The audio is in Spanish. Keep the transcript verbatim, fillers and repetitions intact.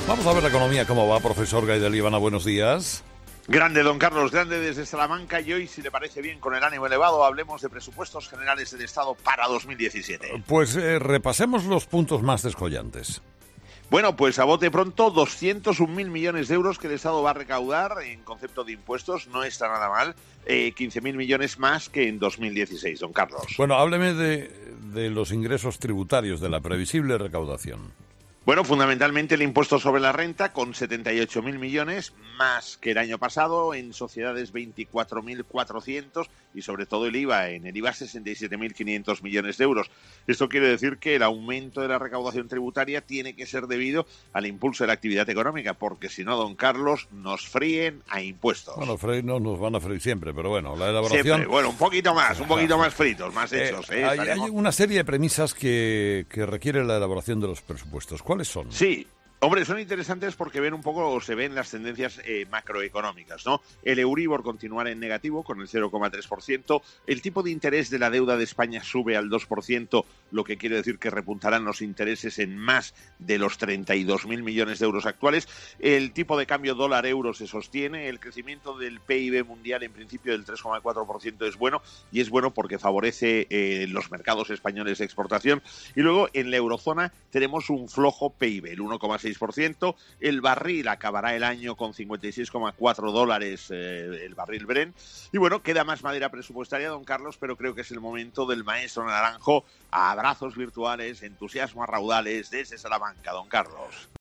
Vamos a ver la economía cómo va, profesor Gaidel Líbana, buenos días. Grande, don Carlos, grande desde Salamanca, y hoy, si le parece bien, con el ánimo elevado, hablemos de presupuestos generales del Estado para dos mil diecisiete. Pues eh, repasemos los puntos más descollantes. Bueno, pues a bote pronto, doscientos un mil millones de euros que el Estado va a recaudar en concepto de impuestos, no está nada mal, eh, quince mil millones más que en dos mil dieciséis, don Carlos. Bueno, hábleme de, de los ingresos tributarios, de la previsible recaudación. Bueno, fundamentalmente el impuesto sobre la renta con setenta y ocho mil millones, más que el año pasado, en sociedades veinticuatro mil cuatrocientos y sobre todo el I V A, en el I V A sesenta y siete mil quinientos millones de euros. Esto quiere decir que el aumento de la recaudación tributaria tiene que ser debido al impulso de la actividad económica, porque si no, don Carlos, nos fríen a impuestos. Bueno, freír no nos van a freír siempre, pero bueno, la elaboración... Siempre. Bueno, un poquito más, un poquito más fritos, más hechos. Eh, ¿eh? hay, hay una serie de premisas que, que requiere la elaboración de los presupuestos. ¿Cuáles son? Sí. Hombre, son interesantes porque ven un poco, o se ven las tendencias eh, macroeconómicas, ¿no? El Euribor continuará en negativo con el cero coma tres por ciento, el tipo de interés de la deuda de España sube al dos por ciento, lo que quiere decir que repuntarán los intereses en más de los treinta y dos mil millones de euros actuales, el tipo de cambio dólar-euro se sostiene, el crecimiento del P I B mundial en principio del tres coma cuatro por ciento es bueno, y es bueno porque favorece eh, los mercados españoles de exportación, y luego en la eurozona tenemos un flojo P I B, el uno coma seis por ciento, el barril acabará el año con cincuenta y seis coma cuatro dólares eh, el barril Brent, y bueno, queda más madera presupuestaria, don Carlos, pero creo que es el momento del maestro Naranjo, abrazos virtuales, entusiasmo a raudales desde Salamanca, don Carlos.